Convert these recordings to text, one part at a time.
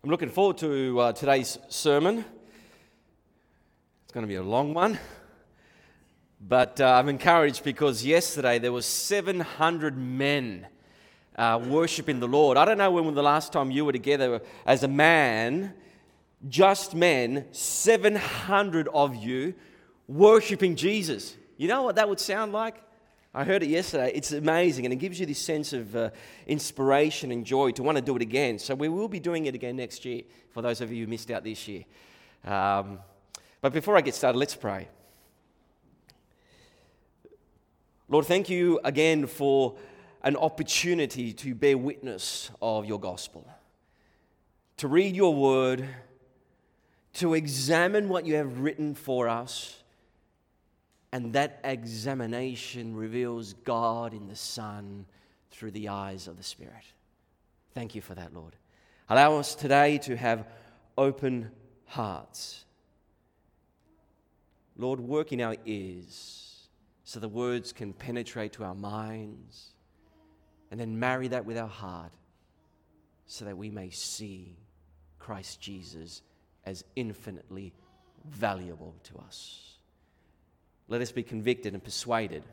I'm looking forward to today's sermon. It's going to be a long one, but I'm encouraged because yesterday there was 700 men worshiping the Lord. I don't know when the last time you were together as a man, just men, 700 of you worshiping Jesus. You know what that would sound like? I heard it yesterday. It's amazing, and it gives you this sense of inspiration and joy to want to do it again. So we will be doing it again next year, for those of you who missed out this year. But before I get started, let's pray. Lord, thank you again for an opportunity to bear witness of your gospel, to read your word, to examine what you have written for us. And that examination reveals God in the Son through the eyes of the Spirit. Thank you for that, Lord. Allow us today to have open hearts. Lord, work in our ears so the words can penetrate to our minds, and then marry that with our heart so that we may see Christ Jesus as infinitely valuable to us. Let us be convicted and persuaded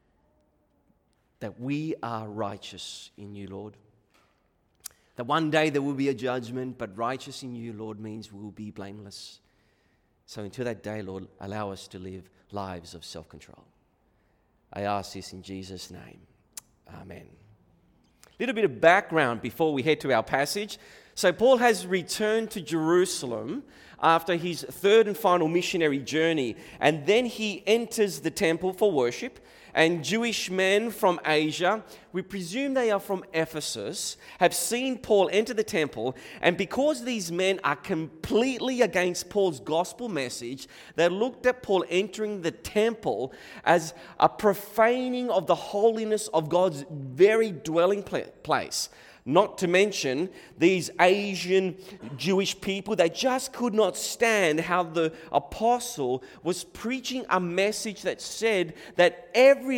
that we are righteous in you, Lord. That one day there will be a judgment, but righteous in you, Lord, means we will be blameless. So until that day, Lord, allow us to live lives of self-control. I ask this in Jesus' name. Amen. A little bit of background before we head to our passage. So Paul has returned to Jerusalem after his third and final missionary journey, and then he enters the temple for worship, and Jewish men from Asia, we presume they are from Ephesus, have seen Paul enter the temple, and because these men are completely against Paul's gospel message, they looked at Paul entering the temple as a profaning of the holiness of God's very dwelling place. Not to mention these Asian Jewish people, they just could not stand how the apostle was preaching a message that said that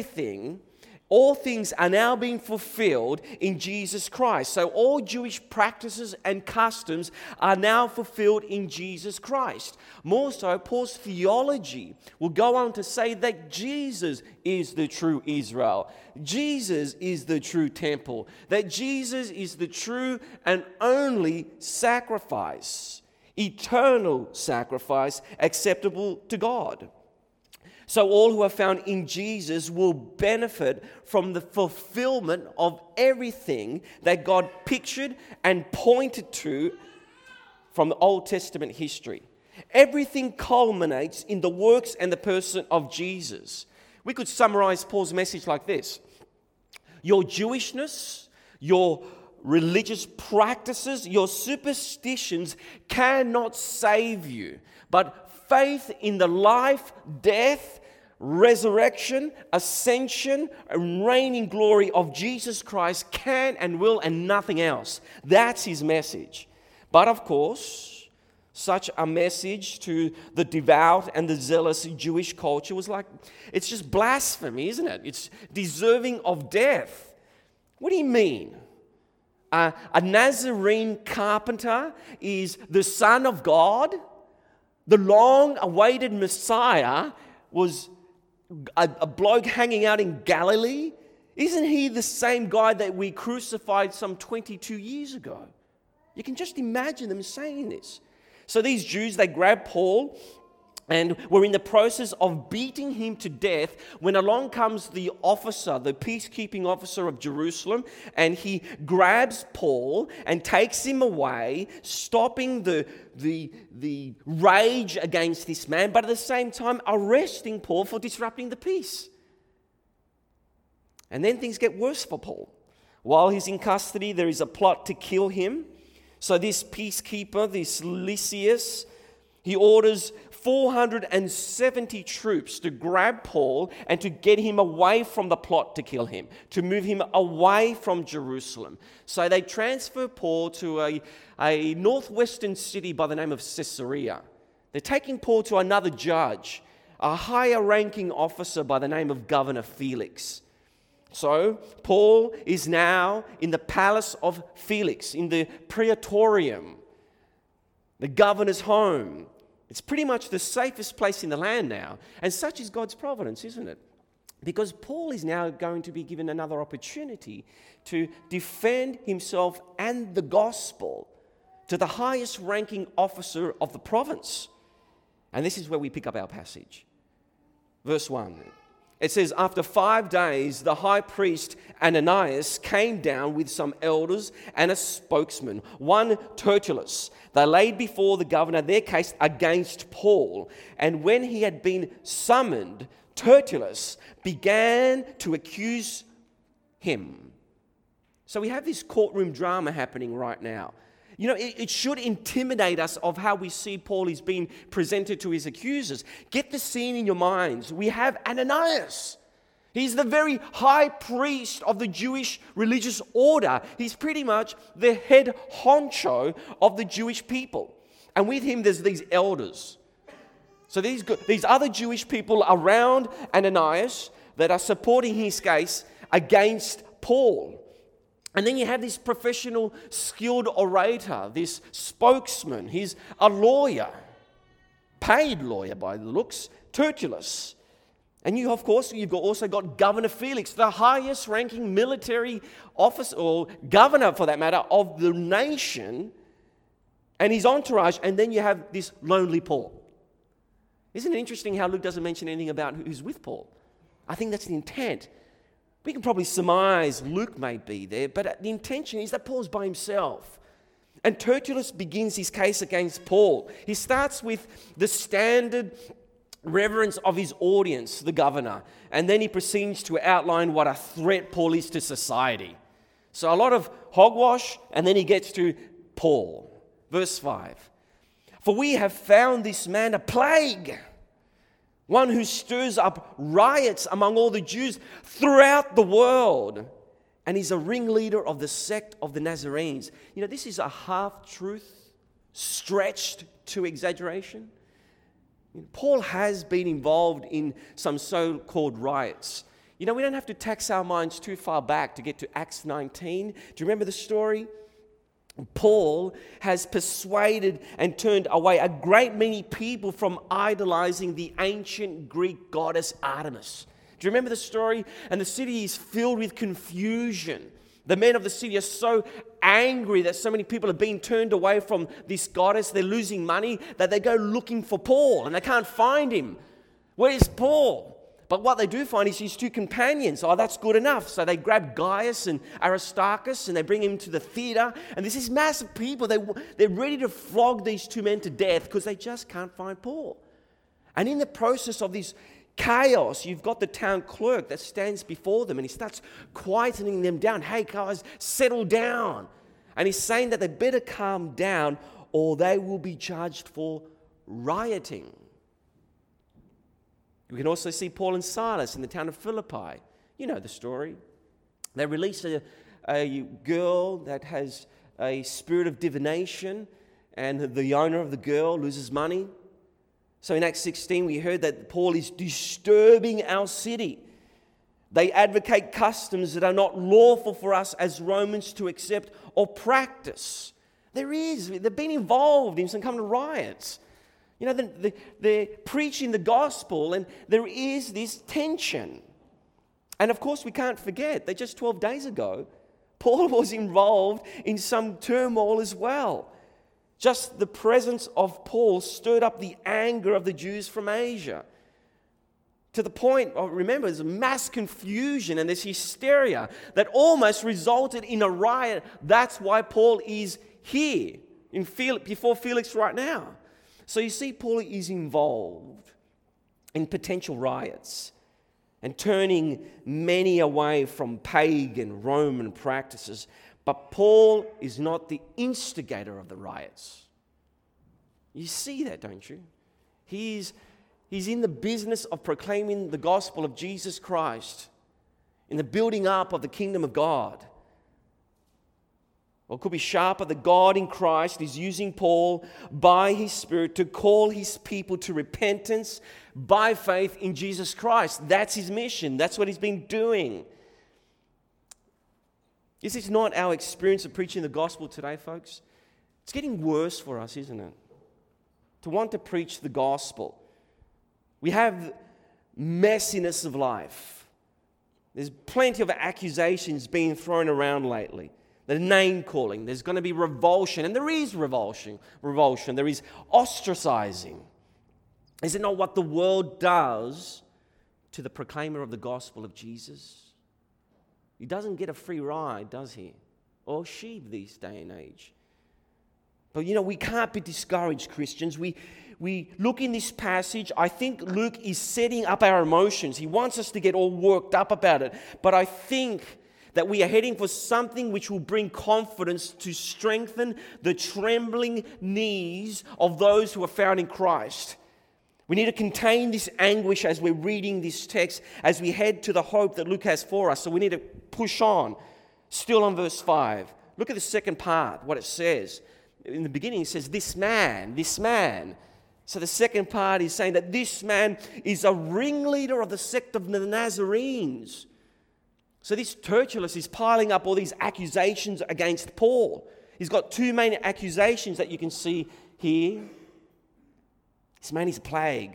all things are now being fulfilled in Jesus Christ. So all Jewish practices and customs are now fulfilled in Jesus Christ. More so, Paul's theology will go on to say that Jesus is the true Israel. Jesus is the true temple. That Jesus is the true and only sacrifice, eternal sacrifice acceptable to God. So all who are found in Jesus will benefit from the fulfillment of everything that God pictured and pointed to from the Old Testament history. Everything culminates in the works and the person of Jesus. We could summarize Paul's message like this: your Jewishness, your religious practices, your superstitions cannot save you, but faith in the life, death, resurrection, ascension, and reigning glory of Jesus Christ can and will, and nothing else. That's his message. But of course, such a message to the devout and the zealous Jewish culture was like, it's just blasphemy, isn't it? It's deserving of death. What do you mean? A Nazarene carpenter is the Son of God? The long-awaited Messiah was a bloke hanging out in Galilee? Isn't he the same guy that we crucified some 22 years ago? You can just imagine them saying this. So these Jews, they grabbed Paul and were in the process of beating him to death when along comes the officer, the peacekeeping officer of Jerusalem, and he grabs Paul and takes him away, stopping the rage against this man, but at the same time arresting Paul for disrupting the peace. And then things get worse for Paul. While he's in custody, there is a plot to kill him. So this peacekeeper, this Lysias, he orders 470 troops to grab Paul and to get him away from the plot to kill him, to move him away from Jerusalem. So they transfer Paul to a northwestern city by the name of Caesarea. They're taking Paul to another judge, a higher ranking officer by the name of Governor Felix. So Paul is now in the palace of Felix, in the Praetorium. the governor's home. It's pretty much the safest place in the land now. And such is God's providence, isn't it? Because Paul is now going to be given another opportunity to defend himself and the gospel to the highest ranking officer of the province. And this is where we pick up our passage. Verse 1. It says, after 5 days, the high priest Ananias came down with some elders and a spokesman, one Tertullus. They laid before the governor their case against Paul. And when he had been summoned, Tertullus began to accuse him. So we have this courtroom drama happening right now. You know, it should intimidate us of how we see Paul is being presented to his accusers. Get the scene in your minds. We have Ananias. He's the very high priest of the Jewish religious order. He's pretty much the head honcho of the Jewish people. And with him, there's these elders. So these other Jewish people around Ananias that are supporting his case against Paul. And then you have this professional, skilled orator, this spokesman. He's a lawyer, paid lawyer by the looks, Tertullus. And you've also got Governor Felix, the highest ranking military officer, or governor for that matter, of the nation, and his entourage. And then you have this lonely Paul. Isn't it interesting how Luke doesn't mention anything about who's with Paul? I think that's the intent. We can probably surmise Luke may be there, but the intention is that Paul's by himself. And Tertullus begins his case against Paul. He starts with the standard reverence of his audience, the governor, and then he proceeds to outline what a threat Paul is to society. So a lot of hogwash, and then he gets to Paul. Verse 5. For we have found this man a plague, one who stirs up riots among all the Jews throughout the world, and is a ringleader of the sect of the Nazarenes. You know, this is a half-truth stretched to exaggeration. Paul has been involved in some so-called riots. You know, we don't have to tax our minds too far back to get to Acts 19. Do you remember the story? Paul has persuaded and turned away a great many people from idolizing the ancient Greek goddess Artemis. Do you remember the story? And the city is filled with confusion. The men of the city are so angry that so many people are being turned away from this goddess. They're losing money that they go looking for Paul and they can't find him. Where's Paul? But what they do find is his two companions. Oh, that's good enough. So they grab Gaius and Aristarchus and they bring him to the theater. And there's this mass of people. They're ready to flog these two men to death because they just can't find Paul. And in the process of this chaos, you've got the town clerk that stands before them and he starts quietening them down. Hey, guys, settle down. And he's saying that they better calm down or they will be charged for rioting. We can also see Paul and Silas in the town of Philippi. You know the story. They release a girl that has a spirit of divination, and the owner of the girl loses money. So in Acts 16, we heard that Paul is disturbing our city. They advocate customs that are not lawful for us as Romans to accept or practice. They've been involved in some kind of riots. You know, they're preaching the gospel and there is this tension. And of course, we can't forget that just 12 days ago, Paul was involved in some turmoil as well. Just the presence of Paul stirred up the anger of the Jews from Asia. To the point of, remember, there's mass confusion and there's hysteria that almost resulted in a riot. That's why Paul is here before Felix right now. So you see, Paul is involved in potential riots and turning many away from pagan Roman practices. But Paul is not the instigator of the riots. You see that, don't you? He's in the business of proclaiming the gospel of Jesus Christ, in the building up of the kingdom of God. Or it could be sharper that God in Christ is using Paul by his Spirit to call his people to repentance by faith in Jesus Christ. That's his mission. That's what he's been doing. Is this not our experience of preaching the gospel today, folks? It's getting worse for us, isn't it? to want to preach the gospel. We have messiness of life. There's plenty of accusations being thrown around lately. The name calling. There's going to be revulsion. And there is revulsion. There is ostracizing. Is it not what the world does to the proclaimer of the gospel of Jesus? He doesn't get a free ride, does he? Or she this day and age. But we can't be discouraged, Christians. We look in this passage. I think Luke is setting up our emotions. He wants us to get all worked up about it. But I think that we are heading for something which will bring confidence to strengthen the trembling knees of those who are found in Christ. We need to contain this anguish as we're reading this text, as we head to the hope that Luke has for us. So we need to push on. Still on verse 5. Look at the second part, what it says. In the beginning it says, this man. So the second part is saying that this man is a ringleader of the sect of the Nazarenes. So this Tertullus is piling up all these accusations against Paul. He's got two main accusations that you can see here. This man is a plague.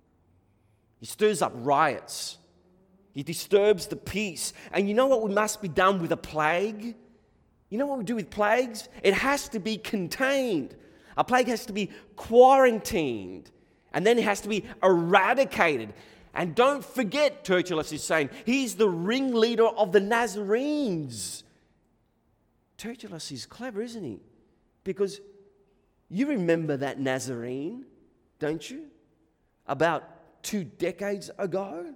He stirs up riots. He disturbs the peace. And you know what must be done with a plague? You know what we do with plagues? It has to be contained. A plague has to be quarantined. And then it has to be eradicated. And don't forget, Tertullus is saying, he's the ringleader of the Nazarenes. Tertullus is clever, isn't he? Because you remember that Nazarene, don't you? About 2 decades ago.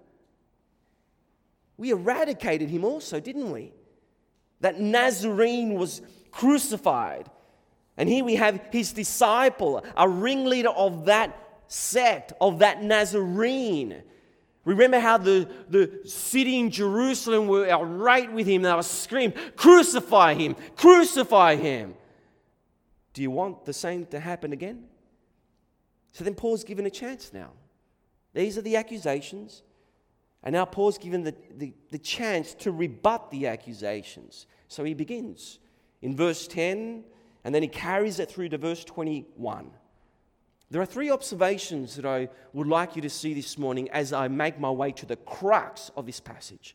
We eradicated him also, didn't we? That Nazarene was crucified. And here we have his disciple, a ringleader of that sect, of that Nazarene. Remember how the city in Jerusalem were irate with him. They were screaming, crucify him, crucify him. Do you want the same to happen again? So then Paul's given a chance now. These are the accusations. And now Paul's given the chance to rebut the accusations. So he begins in verse 10, and then he carries it through to verse 21. There are 3 observations that I would like you to see this morning as I make my way to the crux of this passage.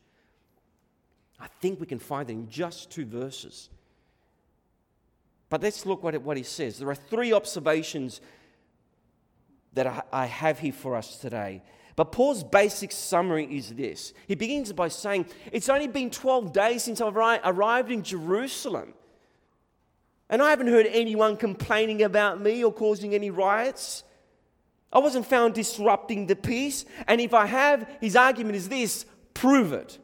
I think we can find them in just 2 verses. But let's look what he says. There are 3 observations that I have here for us today. But Paul's basic summary is this. He begins by saying, it's only been 12 days since I've arrived in Jerusalem. And I haven't heard anyone complaining about me or causing any riots. I wasn't found disrupting the peace. And if I have, his argument is this, prove it.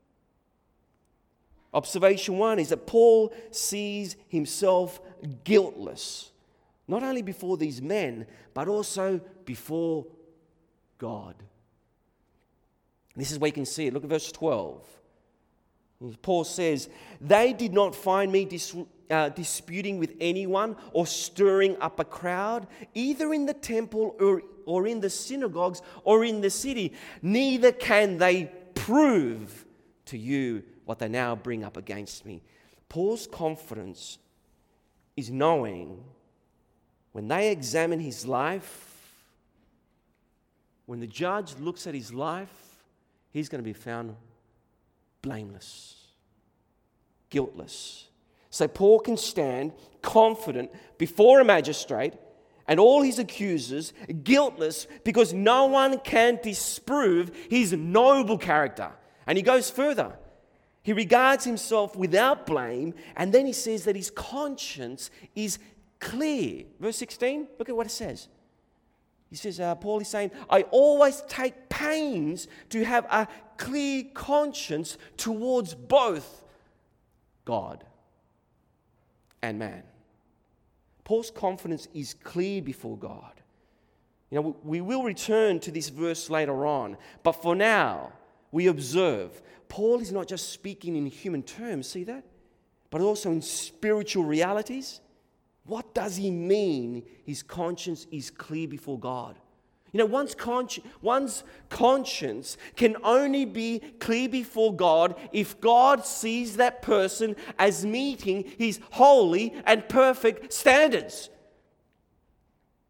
Observation 1 is that Paul sees himself guiltless. Not only before these men, but also before God. This is where you can see it. Look at verse 12. Paul says, they did not find me disputing with anyone or stirring up a crowd, either in the temple or in the synagogues or in the city. Neither can they prove to you what they now bring up against me. Paul's confidence is knowing when they examine his life, when the judge looks at his life, he's going to be found blameless, guiltless. So Paul can stand confident before a magistrate and all his accusers, guiltless, because no one can disprove his noble character. And he goes further. He regards himself without blame, and then he says that his conscience is clear. Verse 16, look at what it says. He says, Paul is saying, I always take pains to have a clear conscience towards both God and man. Paul's confidence is clear before God. You know, we will return to this verse later on, but for now, we observe Paul is not just speaking in human terms, see that? But also in spiritual realities. What does he mean his conscience is clear before God? You know, one's conscience can only be clear before God if God sees that person as meeting his holy and perfect standards.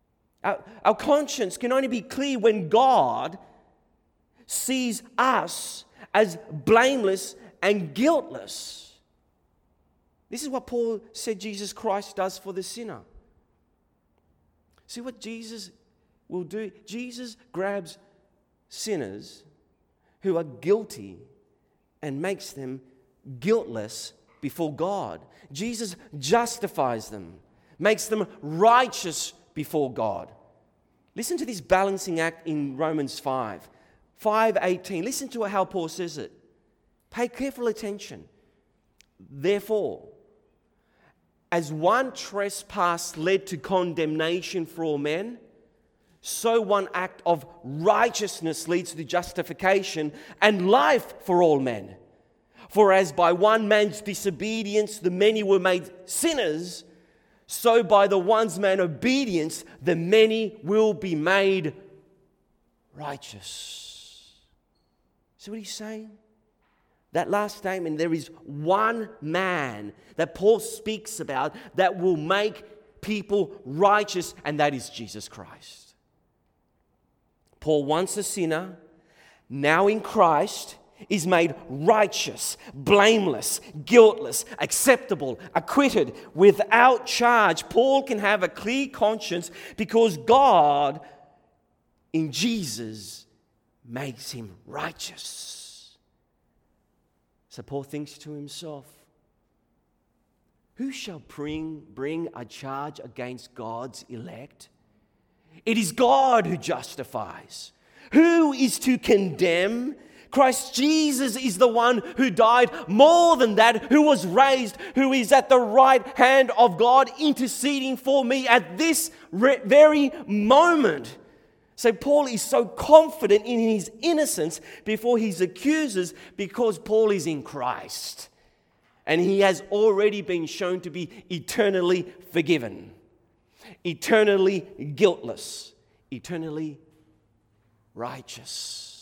Our conscience can only be clear when God sees us as blameless and guiltless. This is what Paul said Jesus Christ does for the sinner. See what Jesus will do? Jesus grabs sinners who are guilty and makes them guiltless before God. Jesus justifies them, makes them righteous before God. Listen to this balancing act in Romans 5:18. Listen to how Paul says it. Pay careful attention. Therefore, as one trespass led to condemnation for all men, so one act of righteousness leads to justification and life for all men. For as by one man's disobedience the many were made sinners, so by the one man's obedience the many will be made righteous. See what he's saying? That last statement, there is one man that Paul speaks about that will make people righteous, and that is Jesus Christ. Paul, once a sinner, now in Christ, is made righteous, blameless, guiltless, acceptable, acquitted, without charge. Paul can have a clear conscience because God in Jesus makes him righteous. So Paul thinks to himself, who shall bring a charge against God's elect? It is God who justifies. Who is to condemn? Christ Jesus is the one who died, more than that, who was raised, who is at the right hand of God interceding for me at this very moment. So Paul is so confident in his innocence before his accusers because Paul is in Christ. And he has already been shown to be eternally forgiven, eternally guiltless, eternally righteous.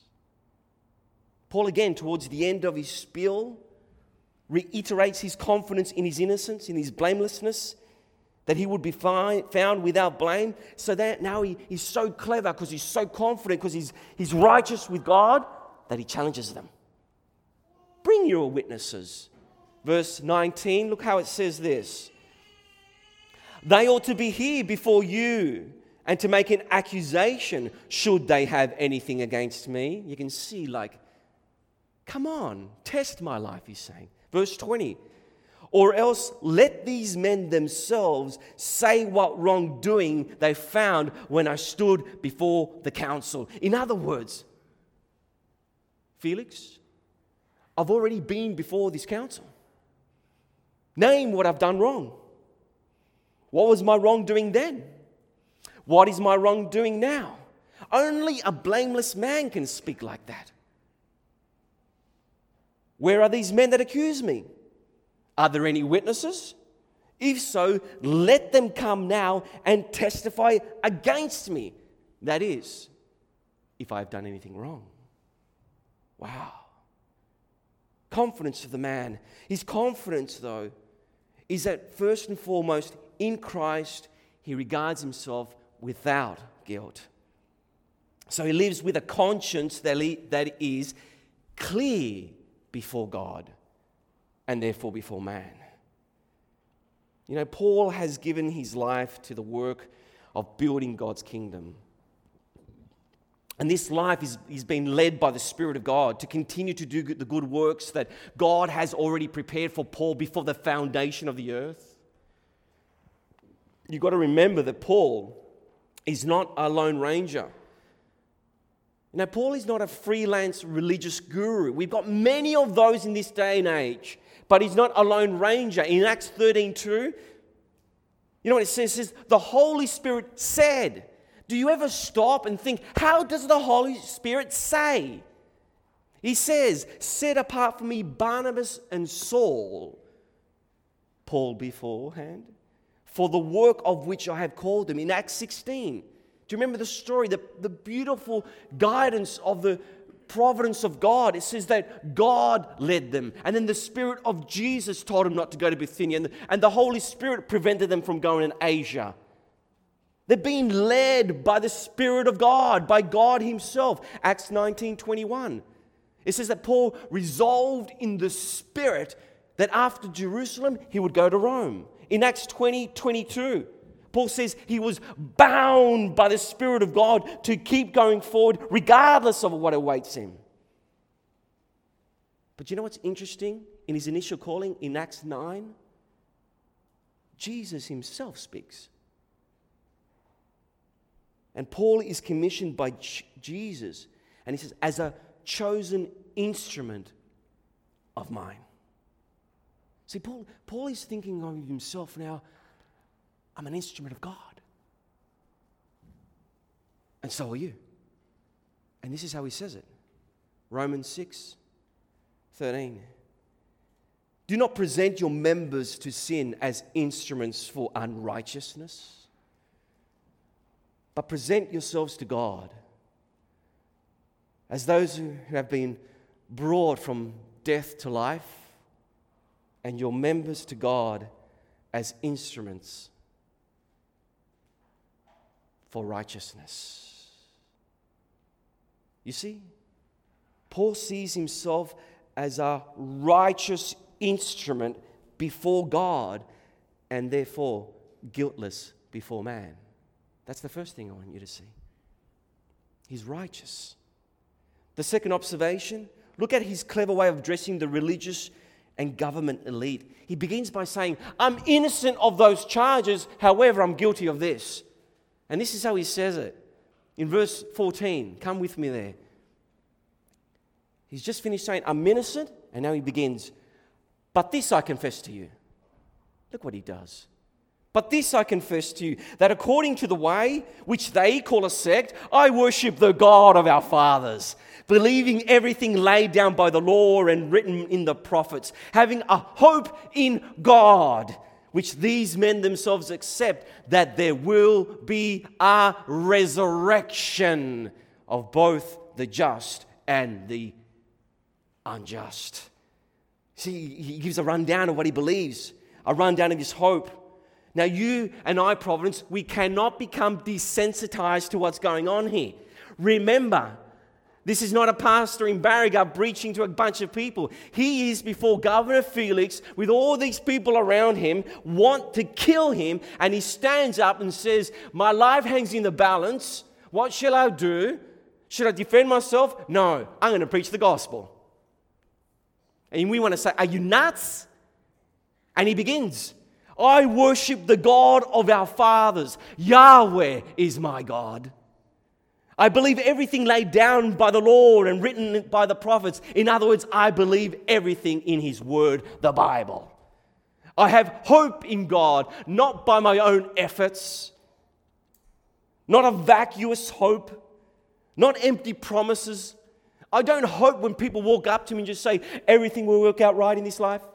Paul, again, towards the end of his spiel, reiterates his confidence in his innocence, in his blamelessness, that he would be found without blame. So that now he's so clever because he's so confident, because he's righteous with God, that he challenges them. Bring your witnesses. Verse 19, look how it says this. They ought to be here before you and to make an accusation should they have anything against me. You can see, come on, test my life, he's saying. Verse 20, or else let these men themselves say what wrongdoing they found when I stood before the council. In other words, Felix, I've already been before this council. Name what I've done wrong. What was my wrongdoing then? What is my wrongdoing now? Only a blameless man can speak like that. Where are these men that accuse me? Are there any witnesses? If so, let them come now and testify against me. That is, if I've done anything wrong. Wow. Confidence of the man. His confidence, though, is that first and foremost, in Christ, he regards himself without guilt. So he lives with a conscience that is clear before God and therefore before man. You know, Paul has given his life to the work of building God's kingdom. And this life is being led by the Spirit of God to continue to do the good works that God has already prepared for Paul before the foundation of the earth. You've got to remember that Paul is not a lone ranger. Now, Paul is not a freelance religious guru. We've got many of those in this day and age, but he's not a lone ranger. In Acts 13:2, you know what it says? It says, the Holy Spirit said. Do you ever stop and think, how does the Holy Spirit say? He says, set apart for me Barnabas and Saul, Paul beforehand, for the work of which I have called them. In Acts 16, do you remember the story, the beautiful guidance of the providence of God? It says that God led them, and then the Spirit of Jesus told them not to go to Bithynia, and the Holy Spirit prevented them from going in Asia. They're being led by the Spirit of God, by God Himself. Acts 19:21. It says that Paul resolved in the Spirit that after Jerusalem, he would go to Rome. In Acts 20:22, Paul says he was bound by the Spirit of God to keep going forward regardless of what awaits him. But you know what's interesting? In his initial calling in Acts 9, Jesus Himself speaks. And Paul is commissioned by Jesus. And he says, as a chosen instrument of mine. See, Paul is thinking of himself now, I'm an instrument of God. And so are you. And this is how he says it. Romans 6:13. Do not present your members to sin as instruments for unrighteousness, but present yourselves to God as those who have been brought from death to life, and your members to God as instruments for righteousness. You see, Paul sees himself as a righteous instrument before God and therefore guiltless before man. That's the first thing I want you to see. He's righteous. The second observation, look at his clever way of addressing the religious and government elite. He begins by saying, I'm innocent of those charges, however, I'm guilty of this. And this is how he says it. In verse 14, come with me there. He's just finished saying, I'm innocent, and now he begins, but this I confess to you. Look what he does. But this I confess to you, that according to the way which they call a sect, I worship the God of our fathers, believing everything laid down by the law and written in the prophets, having a hope in God, which these men themselves accept, that there will be a resurrection of both the just and the unjust. See, he gives a rundown of what he believes, a rundown of his hope. Now, you and I, Providence, we cannot become desensitized to what's going on here. Remember, this is not a pastor in Barriga preaching to a bunch of people. He is before Governor Felix with all these people around him, want to kill him, and he stands up and says, my life hangs in the balance. What shall I do? Should I defend myself? No, I'm going to preach the gospel. And we want to say, are you nuts? And he begins, I worship the God of our fathers. Yahweh is my God. I believe everything laid down by the law and written by the prophets. In other words, I believe everything in His Word, the Bible. I have hope in God, not by my own efforts, not a vacuous hope, not empty promises. I don't hope when people walk up to me and just say, everything will work out right in this life.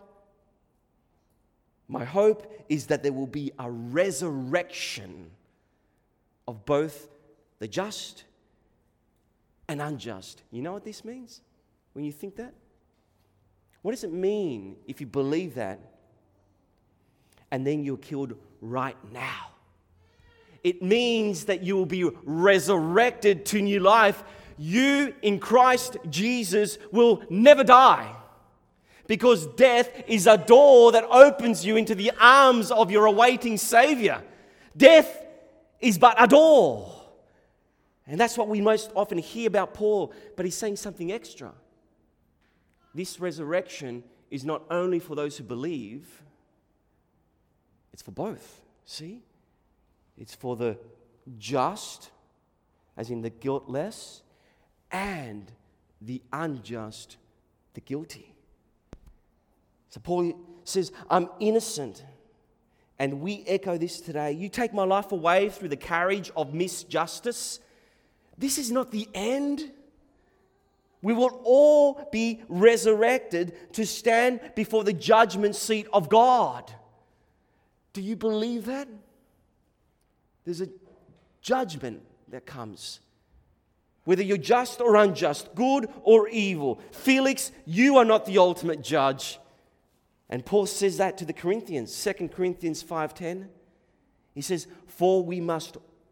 My hope is that there will be a resurrection of both the just and unjust. You know what this means when you think that? What does it mean if you believe that and then you're killed right now? It means that you will be resurrected to new life. You in Christ Jesus will never die. Because death is a door that opens you into the arms of your awaiting Savior. Death is but a door. And that's what we most often hear about Paul. But he's saying something extra. This resurrection is not only for those who believe, it's for both. See? It's for the just, as in the guiltless, and the unjust, the guilty. So Paul says, I'm innocent. And we echo this today. You take my life away through the carriage of misjustice. This is not the end. We will all be resurrected to stand before the judgment seat of God. Do you believe that? There's a judgment that comes. Whether you're just or unjust, good or evil. Felix, you are not the ultimate judge. And Paul says that to the Corinthians, 2 Corinthians 5:10. He says, for we must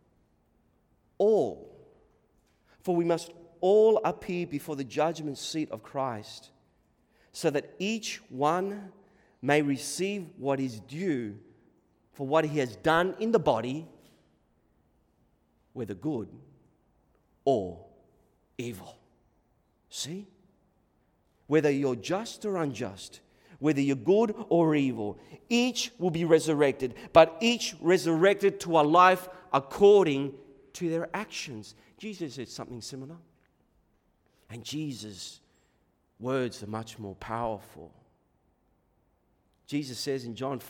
All. For we must all appear before the judgment seat of Christ, so that each one may receive what is due for what he has done in the body, whether good or evil. See? Whether you're just or unjust, whether you're good or evil, each will be resurrected, but each resurrected to a life according to their actions. Jesus said something similar. And Jesus' words are much more powerful. Jesus says in John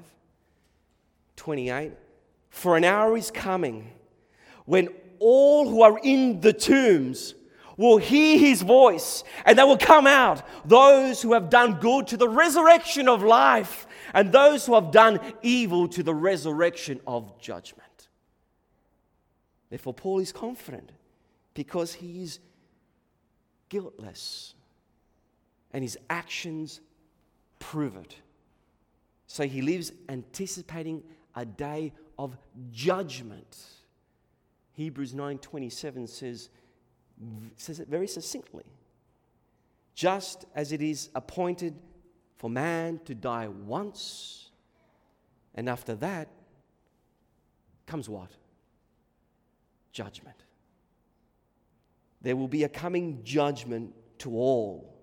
5:28, "For an hour is coming when all who are in the tombs will hear his voice, and they will come out, those who have done good to the resurrection of life, and those who have done evil to the resurrection of judgment." Therefore, Paul is confident because he is guiltless, and his actions prove it. So he lives anticipating a day of judgment. Hebrews 9:27 says it very succinctly. Just as it is appointed for man to die once, and after that comes what? Judgment. There will be a coming judgment to all,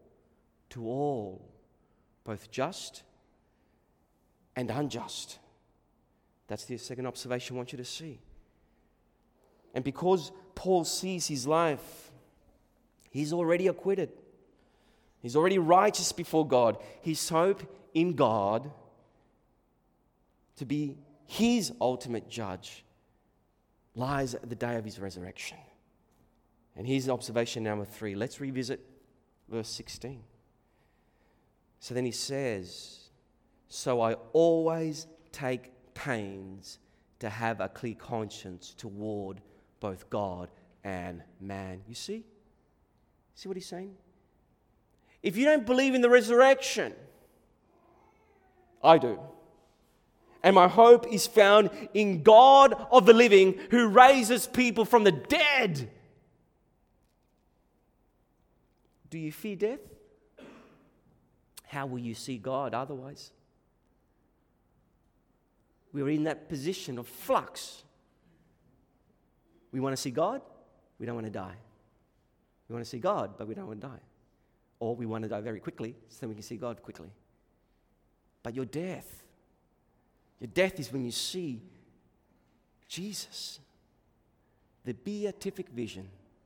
both just and unjust. That's the second observation I want you to see. And because Paul sees his life, he's already acquitted. He's already righteous before God. His hope in God to be his ultimate judge lies at the day of his resurrection. And here's observation number 3. Let's revisit verse 16. So then he says, "So I always take pains to have a clear conscience toward both God and man." You see? See what he's saying? If you don't believe in the resurrection, I do. And my hope is found in God of the living, who raises people from the dead. Do you fear death? How will you see God otherwise? We're in that position of flux. We want to see God, we don't want to die. We want to see God, but we don't want to die. Or we want to die very quickly so we can see God quickly. But your death is when you see Jesus, the beatific vision.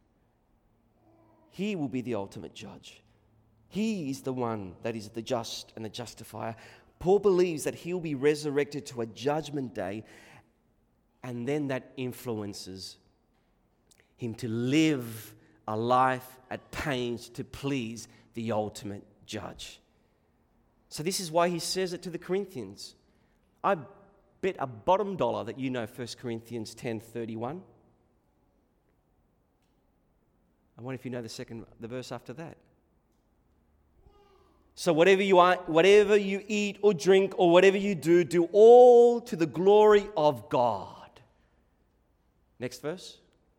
He will be the ultimate judge. He is the one that is the just and the justifier. Paul believes that he'll be resurrected to a judgment day, and then that influences him to live a life at pains to please the ultimate judge. So this is why he says it to the Corinthians. I bet a bottom dollar that you know 1 Corinthians 10:31. I wonder if you know the verse after that. "So whatever you eat or drink or whatever you do, do all to the glory of God." Next verse.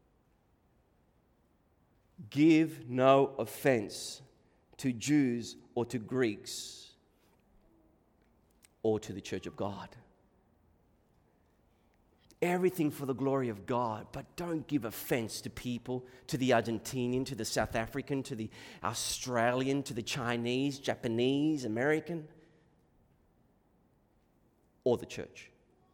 "Give no offense to Jews or to Greeks or to the church of God." Everything for the glory of God, but don't give offense to people, to the Argentinian, to the South African, to the Australian, to the Chinese, Japanese, American, or the church.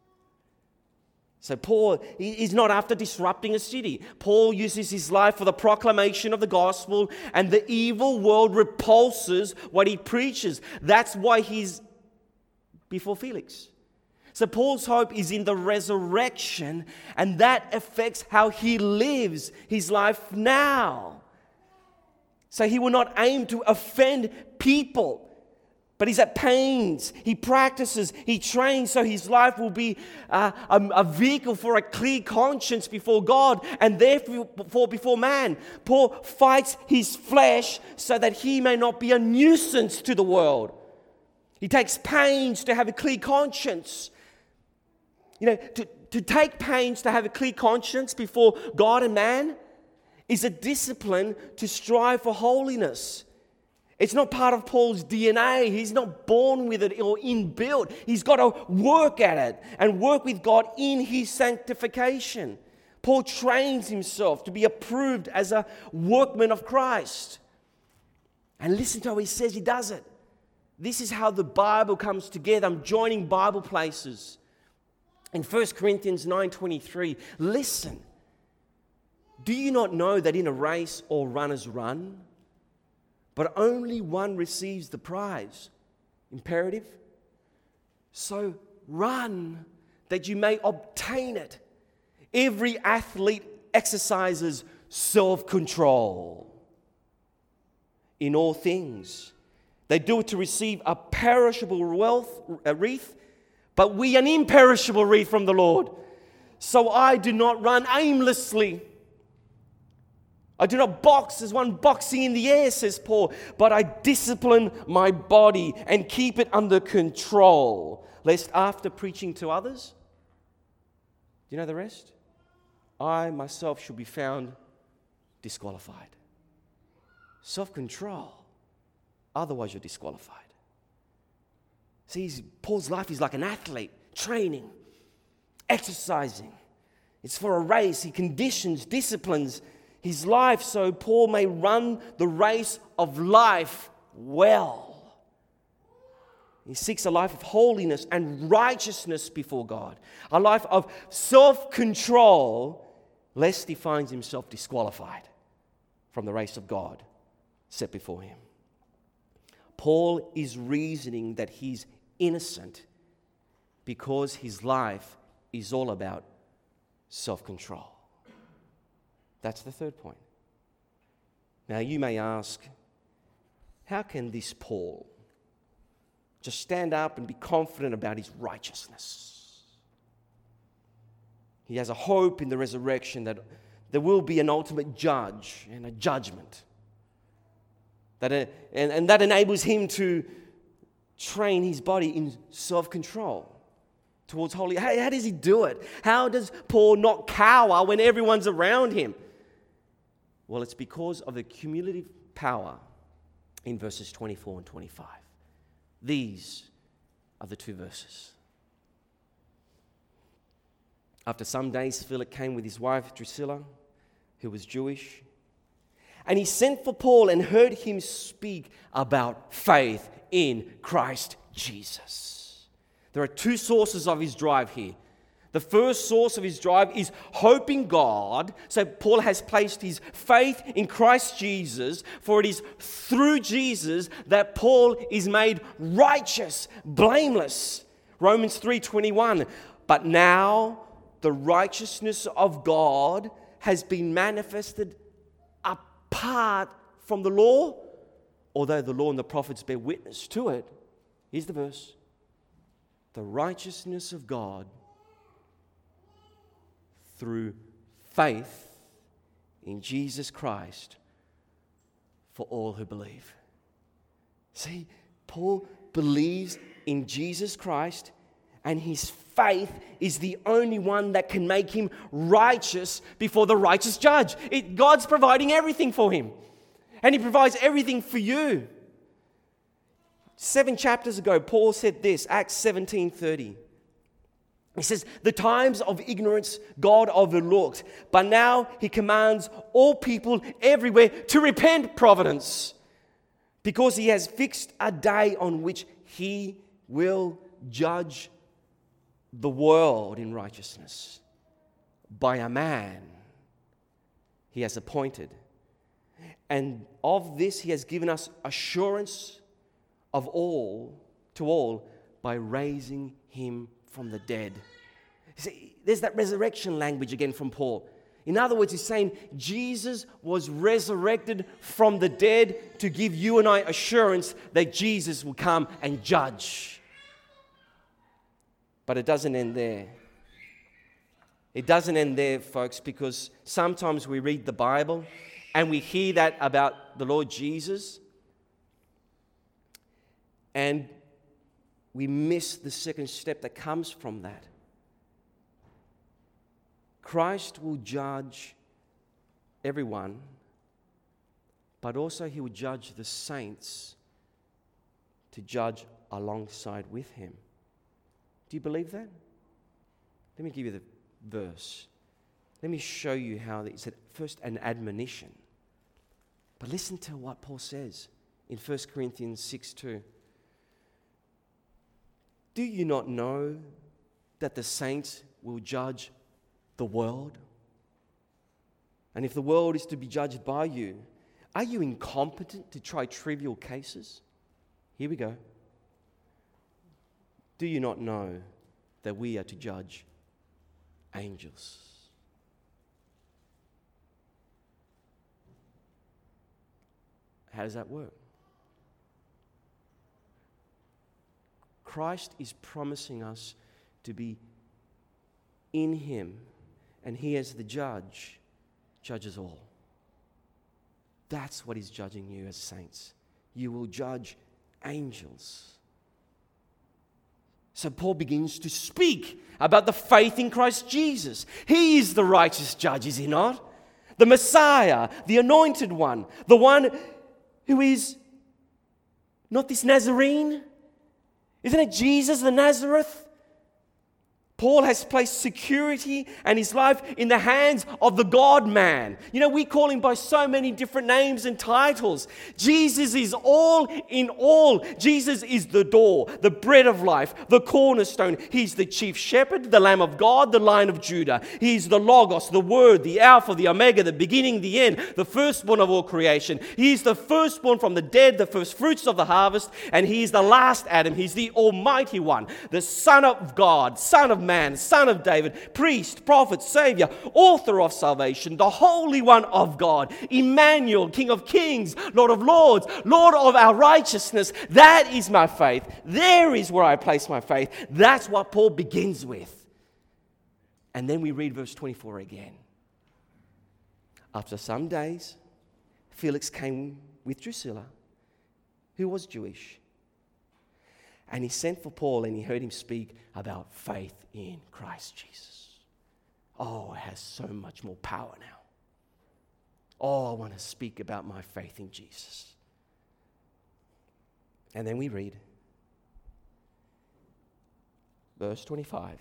So Paul is not after disrupting a city. Paul uses his life for the proclamation of the gospel, and the evil world repulses what he preaches. That's why he's before Felix. So Paul's hope is in the resurrection, and that affects how he lives his life now. So he will not aim to offend people, but he's at pains. He practices, he trains, so his life will be a vehicle for a clear conscience before God and therefore before man. Paul fights his flesh so that he may not be a nuisance to the world. He takes pains to have a clear conscience. to take pains to have a clear conscience before God and man is a discipline to strive for holiness. It's not part of Paul's DNA. He's not born with it or inbuilt. He's got to work at it and work with God in his sanctification. Paul trains himself to be approved as a workman of Christ. And listen to how he says he does it. This is how the Bible comes together. I'm joining Bible places. In 1 Corinthians 9:23, listen. Do you not know that in a race all runners run, but only one receives the prize? Imperative. So run that you may obtain it. Every athlete exercises self-control in all things. They do it to receive a perishable wreath, but we an imperishable wreath from the Lord. So I do not run aimlessly. I do not box as one boxing in the air, says Paul, but I discipline my body and keep it under control, lest after preaching to others, do you know the rest? I myself should be found disqualified. Self-control. Otherwise, you're disqualified. See, Paul's life is like an athlete, training, exercising. It's for a race. He conditions, disciplines his life so Paul may run the race of life well. He seeks a life of holiness and righteousness before God, a life of self-control, lest he finds himself disqualified from the race of God set before him. Paul is reasoning that he's innocent because his life is all about self-control. That's the third point. Now you may ask, how can this Paul just stand up and be confident about his righteousness? He has a hope in the resurrection that there will be an ultimate judge and a judgment. And that enables him to train his body in self-control towards holy. How does he do it? How does Paul not cower when everyone's around him? Well, it's because of the cumulative power in verses 24 and 25. These are the two verses. After some days, Philip came with his wife Drusilla, who was Jewish. And he sent for Paul and heard him speak about faith in Christ Jesus. There are two sources of his drive here. The first source of his drive is hoping God. So Paul has placed his faith in Christ Jesus, for it is through Jesus that Paul is made righteous, blameless. Romans 3:21. But now the righteousness of God has been manifested apart from the law, although the law and the prophets bear witness to it. Here's the verse. The righteousness of God through faith in Jesus Christ for all who believe. See, Paul believes in Jesus Christ, and his faith is the only one that can make him righteous before the righteous judge. God's providing everything for him, and he provides everything for you. 7 chapters ago, Paul said this, Acts 17:30. He says, the times of ignorance God overlooked, but now he commands all people everywhere to repent, Providence, because he has fixed a day on which he will judge the world in righteousness by a man he has appointed. And of this he has given us assurance to all by raising him from the dead. See, there's that resurrection language again from Paul. In other words, he's saying Jesus was resurrected from the dead to give you and I assurance that Jesus will come and judge. But it doesn't end there. It doesn't end there, folks, because sometimes we read the Bible and we hear that about the Lord Jesus, and we miss the second step that comes from that. Christ will judge everyone, but also he will judge the saints to judge alongside with him. Do you believe that? Let me give you the verse. Let me show you how it's at first an admonition. But listen to what Paul says in 1 Corinthians 6:2. Do you not know that the saints will judge the world? And if the world is to be judged by you, are you incompetent to try trivial cases? Here we go. Do you not know that we are to judge angels? How does that work? Christ is promising us to be in him, and he as the judge judges all. That's what he's judging you as saints. You will judge angels. So Paul begins to speak about the faith in Christ Jesus. He is the righteous judge, is he not? The Messiah, the anointed one, the one who is not this Nazarene. Isn't it Jesus the Nazareth? Paul has placed security and his life in the hands of the God-man. You know, we call him by so many different names and titles. Jesus is all in all. Jesus is the door, the bread of life, the cornerstone. He's the chief shepherd, the Lamb of God, the Lion of Judah. He's the Logos, the Word, the Alpha, the Omega, the beginning, the end, the firstborn of all creation. He's the firstborn from the dead, the first fruits of the harvest, and he is the last Adam. He's the Almighty One, the Son of God, Son of Man, Son of David, priest, prophet, Savior, author of salvation, the Holy One of God, Emmanuel, King of kings, Lord of lords, Lord of our righteousness. That is my faith. There is where I place my faith. That's what Paul begins with. And then we read verse 24 again. After some days, Felix came with Drusilla, who was Jewish. And he sent for Paul and he heard him speak about faith in Christ Jesus. Oh, it has so much more power now. Oh, I want to speak about my faith in Jesus. And then we read verse 25.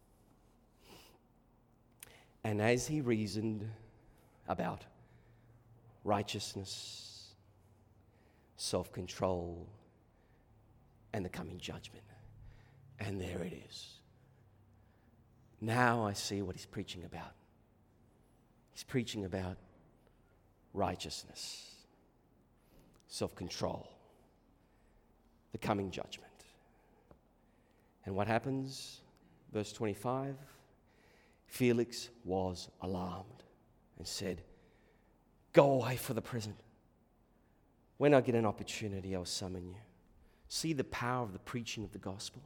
And as he reasoned about righteousness, self-control, and the coming judgment. And there it is. Now I see what he's preaching about. He's preaching about righteousness, self-control, the coming judgment. And what happens? Verse 25, Felix was alarmed and said, "Go away for the present. When I get an opportunity, I'll summon you." See the power of the preaching of the gospel?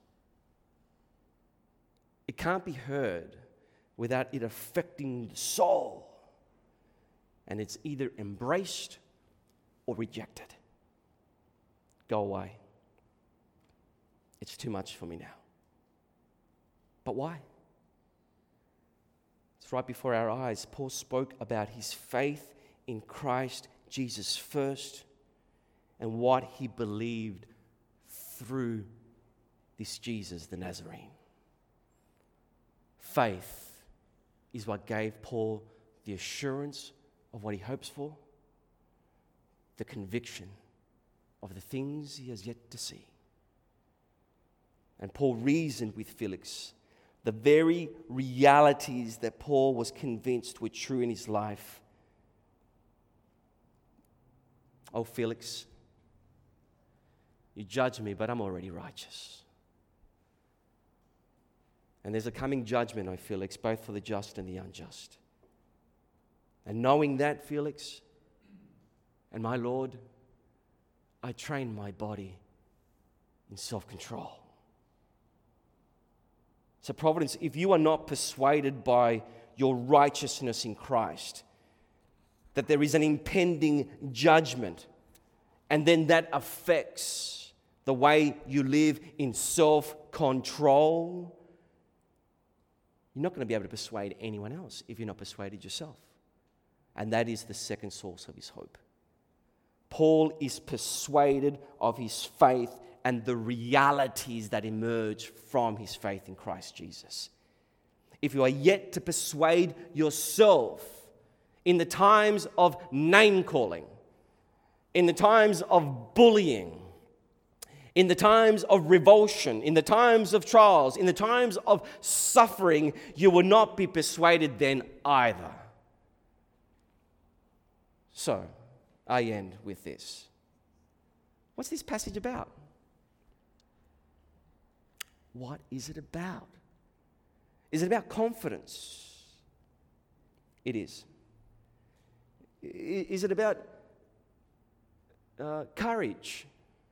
It can't be heard without it affecting the soul. And it's either embraced or rejected. Go away. It's too much for me now. But why? It's right before our eyes. Paul spoke about his faith in Christ Jesus first and what he believed through this Jesus, the Nazarene. Faith is what gave Paul the assurance of what he hopes for, the conviction of the things he has yet to see. And Paul reasoned with Felix the very realities that Paul was convinced were true in his life. Oh, Felix, you judge me, but I'm already righteous. And there's a coming judgment, oh Felix, both for the just and the unjust. And knowing that, Felix, and my Lord, I train my body in self-control. So, Providence, if you are not persuaded by your righteousness in Christ, that there is an impending judgment, and then that affects the way you live in self-control, you're not going to be able to persuade anyone else if you're not persuaded yourself. And that is the second source of his hope. Paul is persuaded of his faith and the realities that emerge from his faith in Christ Jesus. If you are yet to persuade yourself in the times of name-calling, in the times of bullying, in the times of revulsion, in the times of trials, in the times of suffering, you will not be persuaded then either. So, I end with this. What's this passage about? What is it about? Is it about confidence? It is. Is it about courage?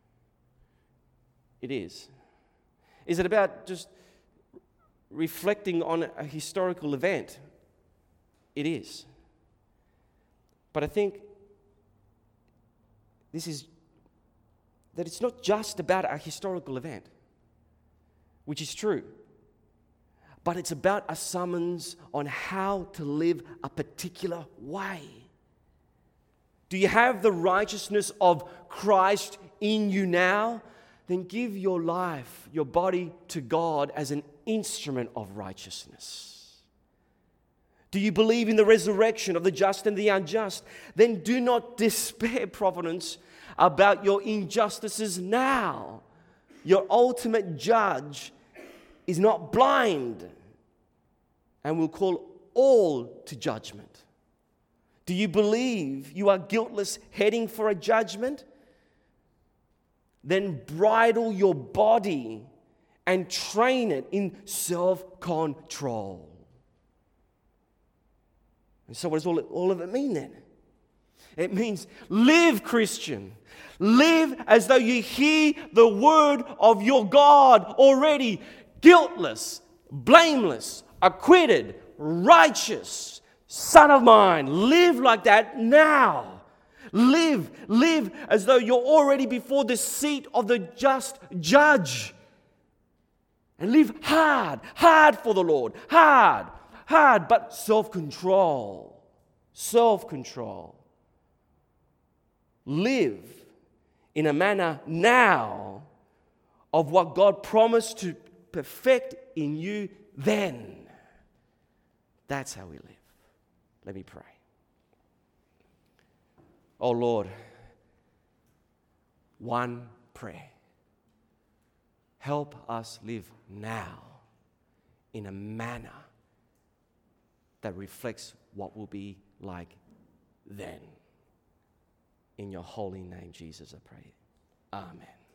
It is. Is it about just reflecting on a historical event? It is. But I think that it's not just about a historical event, which is true, but it's about a summons on how to live a particular way. Do you have the righteousness of Christ in you now? Then give your life, your body to God as an instrument of righteousness. Do you believe in the resurrection of the just and the unjust? Then do not despair, Providence, about your injustices now. Your ultimate judge is not blind and will call all to judgment. Do you believe you are guiltless heading for a judgment? Then bridle your body and train it in self-control. And so what does all of it mean then? It means live, Christian. Live as though you hear the word of your God already. Guiltless, blameless, acquitted, righteous, son of mine. Live like that now. Live as though you're already before the seat of the just judge. And live hard for the Lord. Hard, but self-control. Self-control. Live in a manner now of what God promised to perfect in you then. That's how we live. Let me pray. Oh Lord, one prayer. Help us live now in a manner that reflects what will be like then. In your holy name, Jesus, I pray. Amen.